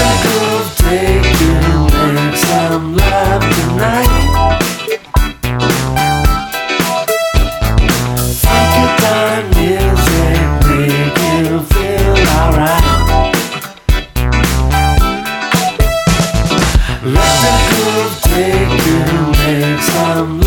the groove take you, make some love tonight. Funky time music make you feel alright. Let the groove take you, make some love.